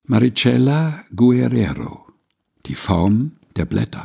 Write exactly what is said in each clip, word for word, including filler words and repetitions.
Maricela Guerrero, die Form der Blätter.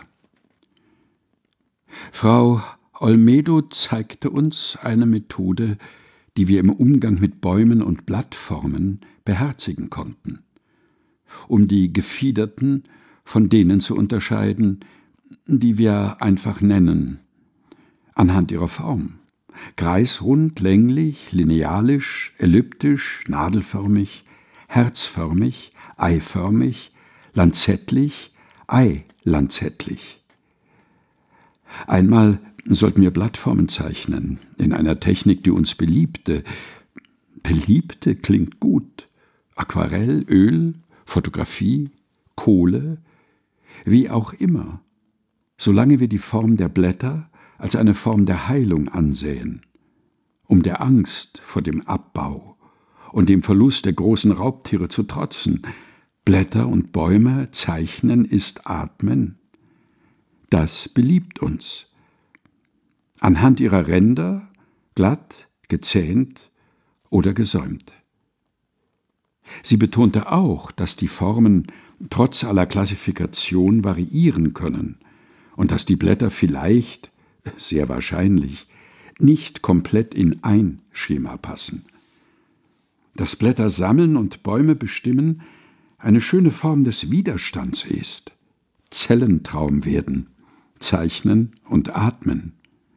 Frau Olmedo zeigte uns eine Methode, die wir im Umgang mit Bäumen und Blattformen beherzigen konnten, um die gefiederten von denen zu unterscheiden, die wir einfach nennen, anhand ihrer Form: kreisrund, länglich, linealisch, elliptisch, nadelförmig, herzförmig, eiförmig, lanzettlich, eilanzettlich. Einmal sollten wir Blattformen zeichnen, in einer Technik, die uns beliebte. Beliebte klingt gut. Aquarell, Öl, Fotografie, Kohle, wie auch immer, solange wir die Form der Blätter als eine Form der Heilung ansehen, um der Angst vor dem Abbau und dem Verlust der großen Raubtiere zu trotzen. Blätter und Bäume zeichnen ist Atmen. Das beliebt uns. Anhand ihrer Ränder, glatt, gezähnt oder gesäumt. Sie betonte auch, dass die Formen trotz aller Klassifikation variieren können und dass die Blätter vielleicht, sehr wahrscheinlich, nicht komplett in ein Schema passen. Dass Blätter sammeln und Bäume bestimmen eine schöne Form des Widerstands ist. Zellentraum werden, zeichnen und atmen.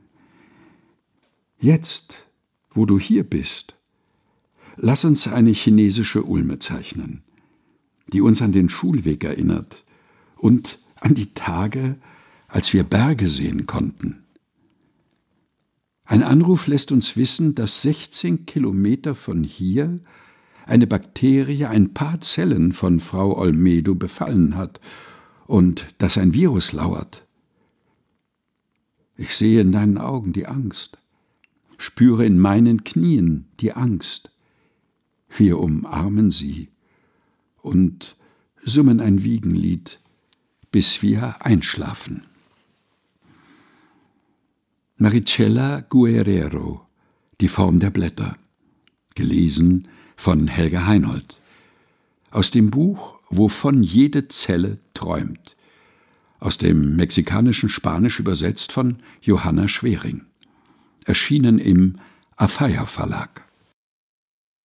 Jetzt, wo du hier bist, lass uns eine chinesische Ulme zeichnen, die uns an den Schulweg erinnert und an die Tage, als wir Berge sehen konnten. Ein Anruf lässt uns wissen, dass sechzehn Kilometer von hier eine Bakterie ein paar Zellen von Frau Olmedo befallen hat und dass ein Virus lauert. Ich sehe in deinen Augen die Angst, spüre in meinen Knien die Angst. Wir umarmen sie und summen ein Wiegenlied, bis wir einschlafen. Maricela Guerrero, die Form der Blätter. Gelesen von Helga Heinold. Aus dem Buch Wovon jede Zelle träumt. Aus dem mexikanischen Spanisch übersetzt von Johanna Schwering. Erschienen im Afeier Verlag.